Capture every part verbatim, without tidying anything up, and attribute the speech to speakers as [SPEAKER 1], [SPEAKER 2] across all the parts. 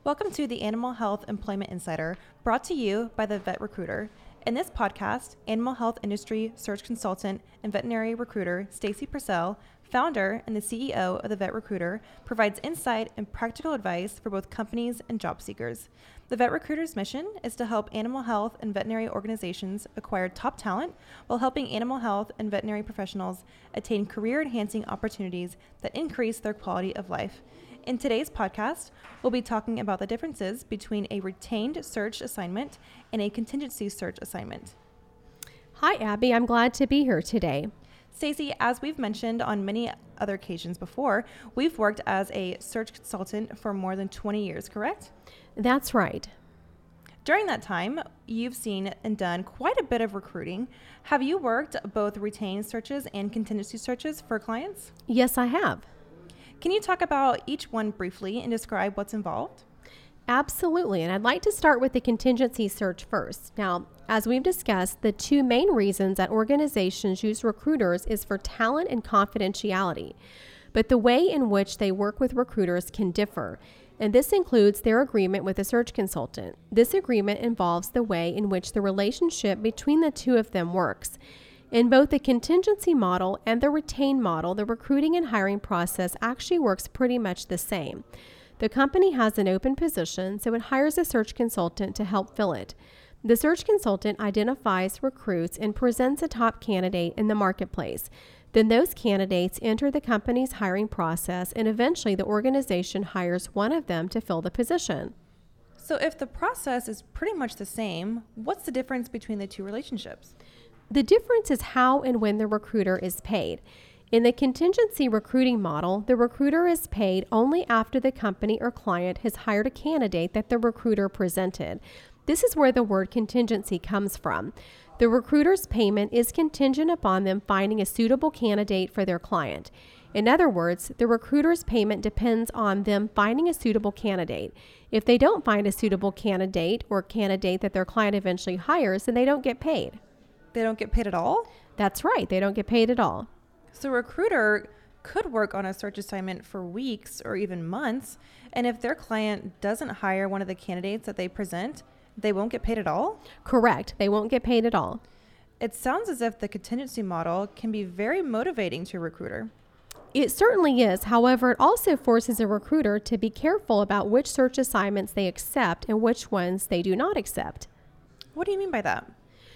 [SPEAKER 1] Welcome to the Animal Health Employment Insider, brought to you by the Vet Recruiter. In this podcast, animal health industry search consultant and veterinary recruiter Stacy Purcell, founder and the C E O of the Vet Recruiter, provides insight and practical advice for both companies and job seekers. The Vet Recruiter's mission is to help animal health and veterinary organizations acquire top talent while helping animal health and veterinary professionals attain career-enhancing opportunities that increase their quality of life. In today's podcast, we'll be talking about the differences between a retained search assignment and a contingency search assignment.
[SPEAKER 2] Hi, Abby. I'm glad to be here today.
[SPEAKER 1] Stacy, as we've mentioned on many other occasions before, we've worked as a search consultant for more than twenty years, correct?
[SPEAKER 2] That's right.
[SPEAKER 1] During that time, you've seen and done quite a bit of recruiting. Have you worked both retained searches and contingency searches for clients?
[SPEAKER 2] Yes, I have.
[SPEAKER 1] Can you talk about each one briefly and describe what's involved?
[SPEAKER 2] Absolutely, and I'd like to start with the contingency search first. Now, as we've discussed, the two main reasons that organizations use recruiters is for talent and confidentiality, but the way in which they work with recruiters can differ, and this includes their agreement with a search consultant. This agreement involves the way in which the relationship between the two of them works. In both the contingency model and the retained model, the recruiting and hiring process actually works pretty much the same. The company has an open position, so it hires a search consultant to help fill it. The search consultant identifies, recruits, and presents a top candidate in the marketplace. Then those candidates enter the company's hiring process, and eventually the organization hires one of them to fill the position.
[SPEAKER 1] So if the process is pretty much the same, what's the difference between the two relationships?
[SPEAKER 2] The difference is how and when the recruiter is paid. In the contingency recruiting model, the recruiter is paid only after the company or client has hired a candidate that the recruiter presented. This is where the word contingency comes from. The recruiter's payment is contingent upon them finding a suitable candidate for their client. In other words, the recruiter's payment depends on them finding a suitable candidate. If they don't find a suitable candidate or candidate that their client eventually hires, then they don't get paid.
[SPEAKER 1] They don't get paid at all?
[SPEAKER 2] That's right. They don't get paid at all.
[SPEAKER 1] So a recruiter could work on a search assignment for weeks or even months, and if their client doesn't hire one of the candidates that they present, they won't get paid at all?
[SPEAKER 2] Correct. They won't get paid at all.
[SPEAKER 1] It sounds as if the contingency model can be very motivating to a recruiter.
[SPEAKER 2] It certainly is. However, it also forces a recruiter to be careful about which search assignments they accept and which ones they do not accept.
[SPEAKER 1] What do you mean by that?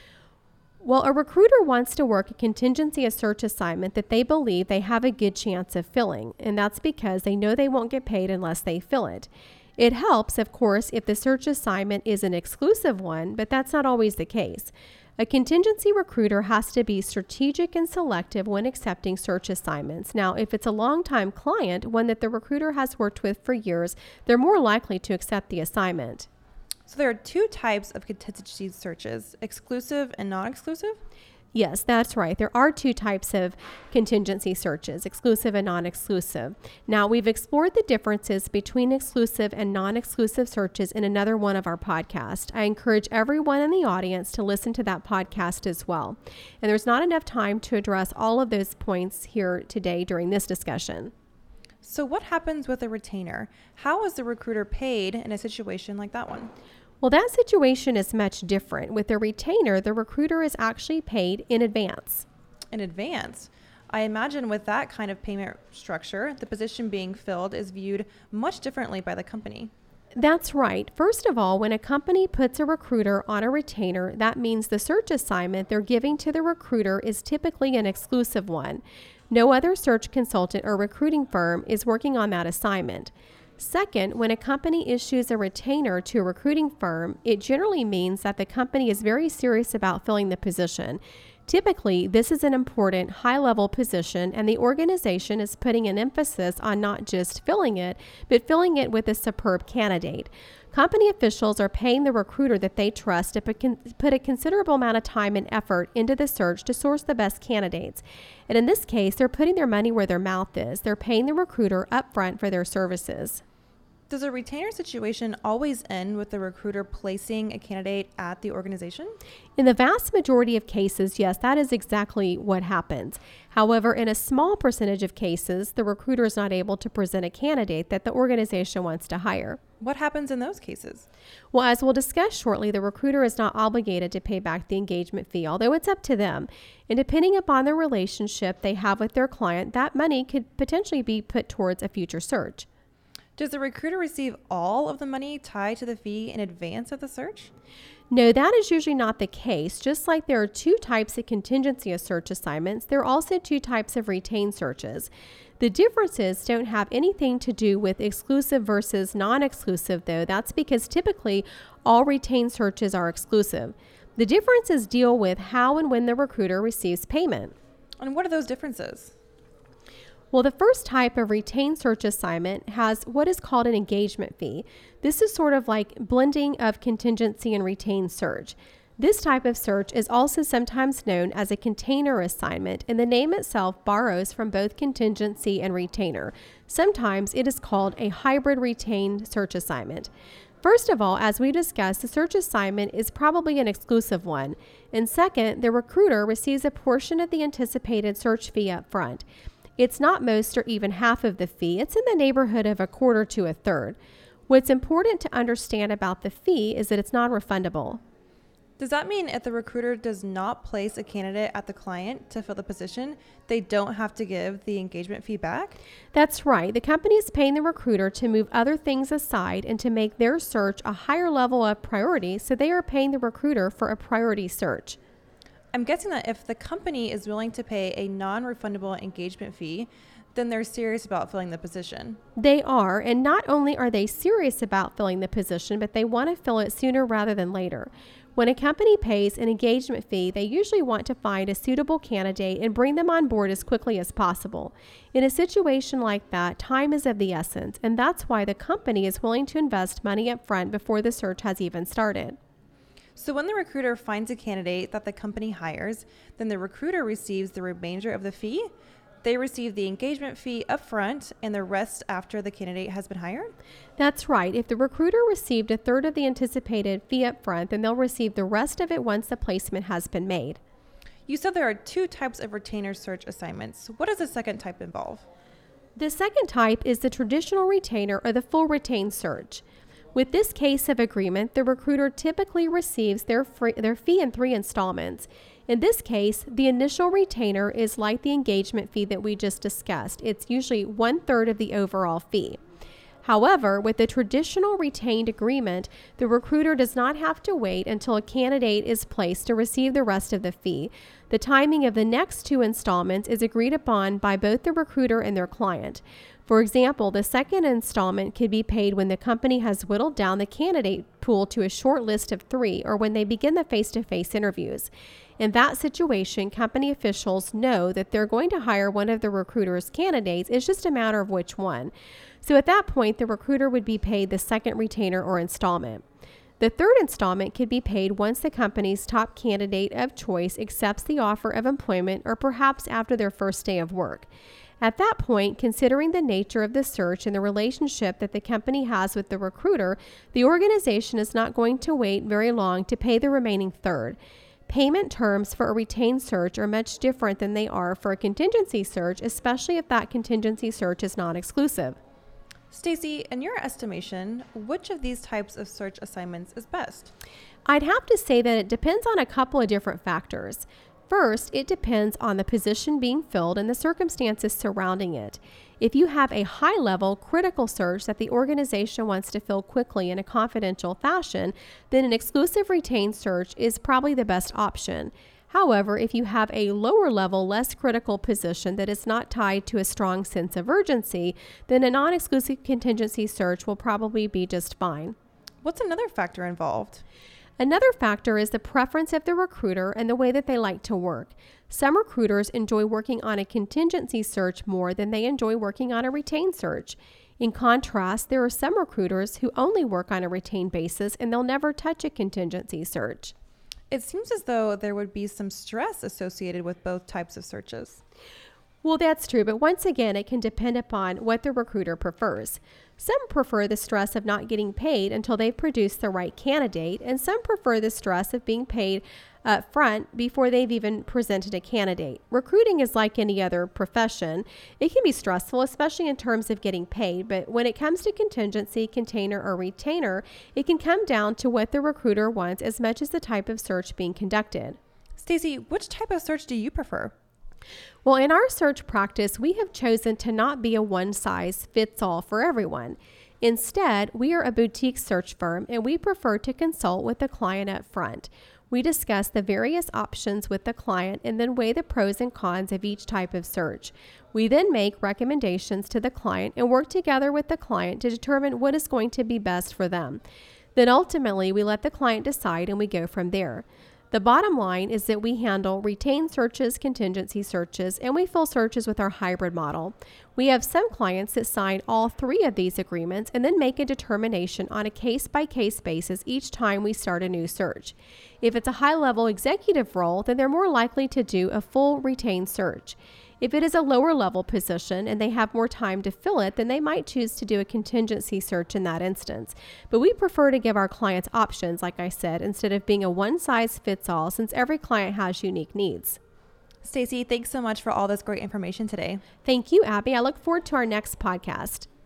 [SPEAKER 2] Well, a recruiter wants to work a contingency search assignment that they believe they have a good chance of filling, and that's because they know they won't get paid unless they fill it. It helps, of course, if the search assignment is an exclusive one, but that's not always the case. A contingency recruiter has to be strategic and selective when accepting search assignments. Now, if it's a longtime client, one that the recruiter has worked with for years, they're more likely to accept the assignment.
[SPEAKER 1] So there are two types of contingency searches, exclusive and non-exclusive?
[SPEAKER 2] Yes, that's right. There are two types of contingency searches, exclusive and non-exclusive. Now, we've explored the differences between exclusive and non-exclusive searches in another one of our podcasts. I encourage everyone in the audience to listen to that podcast as well. And there's not enough time to address all of those points here today during this discussion.
[SPEAKER 1] So what happens with a retainer? How is the recruiter paid in a situation like that one?
[SPEAKER 2] Well, that situation is much different. With a retainer, the recruiter is actually paid in advance.
[SPEAKER 1] In advance? I imagine with that kind of payment structure, the position being filled is viewed much differently by the company.
[SPEAKER 2] That's right. First of all, when a company puts a recruiter on a retainer, that means the search assignment they're giving to the recruiter is typically an exclusive one. No other search consultant or recruiting firm is working on that assignment. Second, when a company issues a retainer to a recruiting firm, it generally means that the company is very serious about filling the position. Typically, this is an important high-level position, and the organization is putting an emphasis on not just filling it, but filling it with a superb candidate. Company officials are paying the recruiter that they trust to put a considerable amount of time and effort into the search to source the best candidates. And in this case, they're putting their money where their mouth is. They're paying the recruiter upfront for their services.
[SPEAKER 1] Does a retainer situation always end with the recruiter placing a candidate at the organization?
[SPEAKER 2] In the vast majority of cases, yes, that is exactly what happens. However, in a small percentage of cases, the recruiter is not able to present a candidate that the organization wants to hire.
[SPEAKER 1] What happens in those cases?
[SPEAKER 2] Well, as we'll discuss shortly, the recruiter is not obligated to pay back the engagement fee, although it's up to them. And depending upon the relationship they have with their client, that money could potentially be put towards a future search.
[SPEAKER 1] Does the recruiter receive all of the money tied to the fee in advance of the search?
[SPEAKER 2] No, that is usually not the case. Just like there are two types of contingency of search assignments, there are also two types of retained searches. The differences don't have anything to do with exclusive versus non-exclusive, though. That's because typically all retained searches are exclusive. The differences deal with how and when the recruiter receives payment.
[SPEAKER 1] And what are those differences?
[SPEAKER 2] Well, the first type of retained search assignment has what is called an engagement fee. This is sort of like blending of contingency and retained search. This type of search is also sometimes known as a container assignment, and the name itself borrows from both contingency and retainer. Sometimes it is called a hybrid retained search assignment. First of all, as we discussed, the search assignment is probably an exclusive one. And second, the recruiter receives a portion of the anticipated search fee up front. It's not most or even half of the fee. It's in the neighborhood of a quarter to a third. What's important to understand about the fee is that it's non-refundable.
[SPEAKER 1] Does that mean if the recruiter does not place a candidate at the client to fill the position, they don't have to give the engagement fee back?
[SPEAKER 2] That's right. The company is paying the recruiter to move other things aside and to make their search a higher level of priority, so they are paying the recruiter for a priority search.
[SPEAKER 1] I'm guessing that if the company is willing to pay a non-refundable engagement fee, then they're serious about filling the position.
[SPEAKER 2] They are, and not only are they serious about filling the position, but they want to fill it sooner rather than later. When a company pays an engagement fee, they usually want to find a suitable candidate and bring them on board as quickly as possible. In a situation like that, time is of the essence, and that's why the company is willing to invest money up front before the search has even started.
[SPEAKER 1] So when the recruiter finds a candidate that the company hires, then the recruiter receives the remainder of the fee. They receive the engagement fee up front and the rest after the candidate has been hired?
[SPEAKER 2] That's right. If the recruiter received a third of the anticipated fee up front, then they'll receive the rest of it once the placement has been made.
[SPEAKER 1] You said there are two types of retainer search assignments. What does the second type involve?
[SPEAKER 2] The second type is the traditional retainer or the full retained search. With this case of agreement, the recruiter typically receives their, free, their fee in three installments. In this case, the initial retainer is like the engagement fee that we just discussed. It's usually one third of the overall fee. However, with the traditional retained agreement, the recruiter does not have to wait until a candidate is placed to receive the rest of the fee. The timing of the next two installments is agreed upon by both the recruiter and their client. For example, the second installment could be paid when the company has whittled down the candidate pool to a short list of three, or when they begin the face-to-face interviews. In that situation, company officials know that they're going to hire one of the recruiter's candidates. It's just a matter of which one. So at that point, the recruiter would be paid the second retainer or installment. The third installment could be paid once the company's top candidate of choice accepts the offer of employment, or perhaps after their first day of work. At that point, considering the nature of the search and the relationship that the company has with the recruiter, the organization is not going to wait very long to pay the remaining third. Payment terms for a retained search are much different than they are for a contingency search, especially if that contingency search is non-exclusive.
[SPEAKER 1] Stacy, in your estimation, which of these types of search assignments is best?
[SPEAKER 2] I'd have to say that it depends on a couple of different factors. First, it depends on the position being filled and the circumstances surrounding it. If you have a high-level critical search that the organization wants to fill quickly in a confidential fashion, then an exclusive retained search is probably the best option. However, if you have a lower-level, less critical position that is not tied to a strong sense of urgency, then a non-exclusive contingency search will probably be just fine.
[SPEAKER 1] What's another factor involved?
[SPEAKER 2] Another factor is the preference of the recruiter and the way that they like to work. Some recruiters enjoy working on a contingency search more than they enjoy working on a retained search. In contrast, there are some recruiters who only work on a retained basis and they'll never touch a contingency search.
[SPEAKER 1] It seems as though there would be some stress associated with both types of searches.
[SPEAKER 2] Well, that's true, but once again, it can depend upon what the recruiter prefers. Some prefer the stress of not getting paid until they've produced the right candidate, and some prefer the stress of being paid up front before they've even presented a candidate. Recruiting is like any other profession. It can be stressful, especially in terms of getting paid, but when it comes to contingency, container, or retainer, it can come down to what the recruiter wants as much as the type of search being conducted.
[SPEAKER 1] Stacey, which type of search do you prefer?
[SPEAKER 2] Well, in our search practice, we have chosen to not be a one-size-fits-all for everyone. Instead, we are a boutique search firm, and we prefer to consult with the client up front. We discuss the various options with the client and then weigh the pros and cons of each type of search. We then make recommendations to the client and work together with the client to determine what is going to be best for them. Then ultimately, we let the client decide and we go from there. The bottom line is that we handle retained searches, contingency searches, and we fill searches with our hybrid model. We have some clients that sign all three of these agreements and then make a determination on a case-by-case basis each time we start a new search. If it's a high-level executive role, then they're more likely to do a full retained search. If it is a lower level position and they have more time to fill it, then they might choose to do a contingency search in that instance. But we prefer to give our clients options, like I said, instead of being a one-size-fits-all, since every client has unique needs.
[SPEAKER 1] Stacey, thanks so much for all this great information today.
[SPEAKER 2] Thank you, Abby. I look forward to our next podcast.